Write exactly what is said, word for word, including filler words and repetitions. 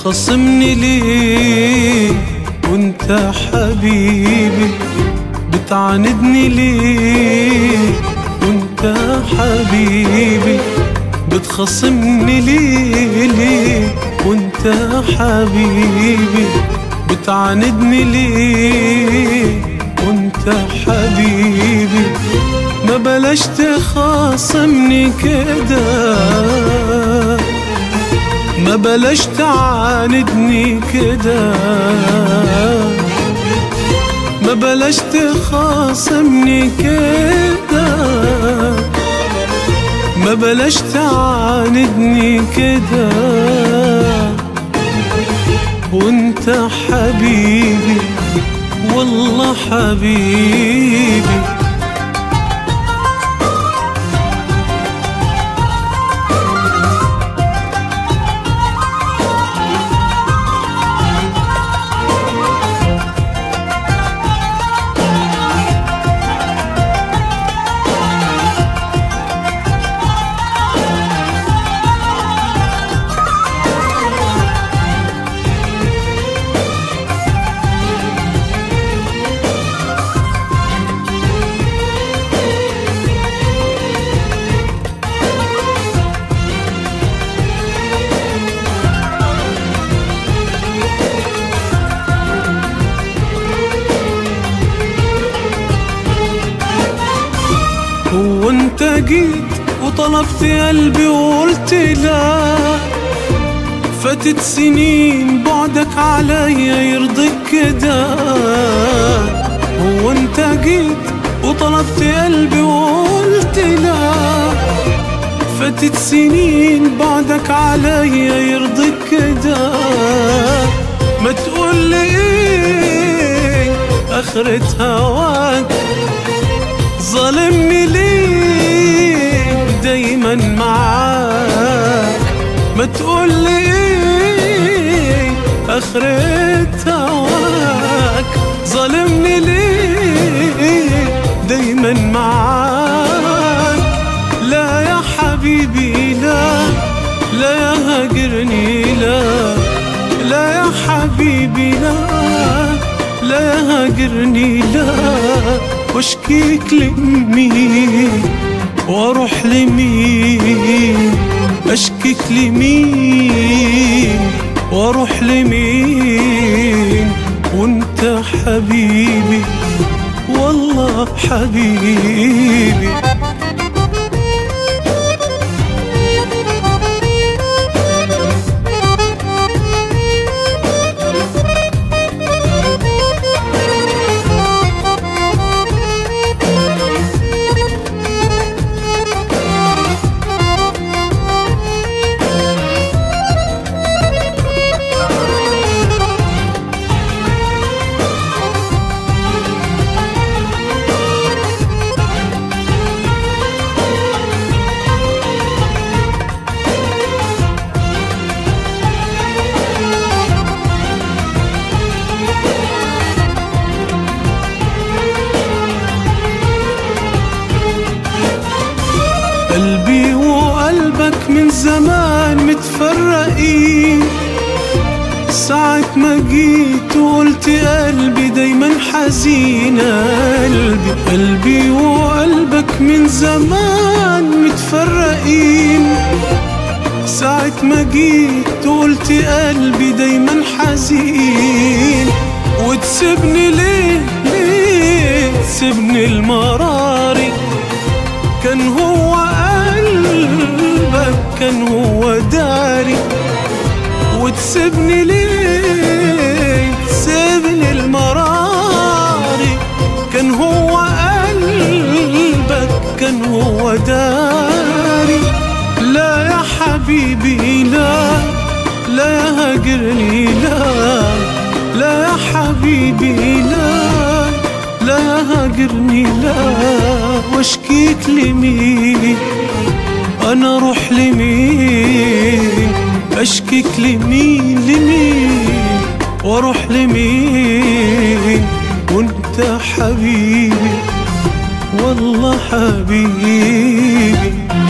بتخصمني ليه وانت حبيبي؟ بتعاندني ليه وانت حبيبي؟ بتخصمني ليه ليه وانت حبيبي؟ بتعاندني ليه وانت حبيبي؟ ما بلاش تخاصمني كده، ما بلاش تعاندني كده، ما بلاش تخاصمني كده، ما بلاش تعاندني كده. وانت حبيبي والله حبيبي. هو انت جيت وطلبت قلبي وقلت لا؟ فاتت سنين بعدك عليا يرضيك كده؟ هو انت جيت وطلبت قلبي وقلت لا؟ فاتت سنين بعدك عليا يرضيك كده؟ ما تقولي ايه اخرة هواك؟ ظالمني ليه دايما معاك؟ ما تقولي ايه اخرة هواك؟ ظالمني ليه دايما معاك؟ لا يا حبيبي لا، لا يا هاجرني لا، لا يا حبيبي لا، لا يا هاجرني لا. واشكيك لمين واروح لمين؟ اشكيك لمين واروح لمين؟ وانت حبيبي والله حبيبي. قلبي وقلبك من زمان متفرقين، ساعة ما جيت وقلت قلبي دايما حزينة. قلبي قلبي وقلبك من زمان متفرقين، ساعة ما جيت وقلت قلبي دايما حزين. وتسيبني ليه ليه تسيبني المراري؟ كان هو قلبك كان هو داري. وتسيبني ليه تسيبني المراري؟ كان هو قلبك كان هو داري. لا يا حبيبي لا، لا يا هاجرني لا، لا يا حبيبي لا، لا يا هاجرني لا. واشكيك لمين انا اروح لمين؟ اشكيك لمين لمين واروح لمين؟ وانت حبيبي والله حبيبي.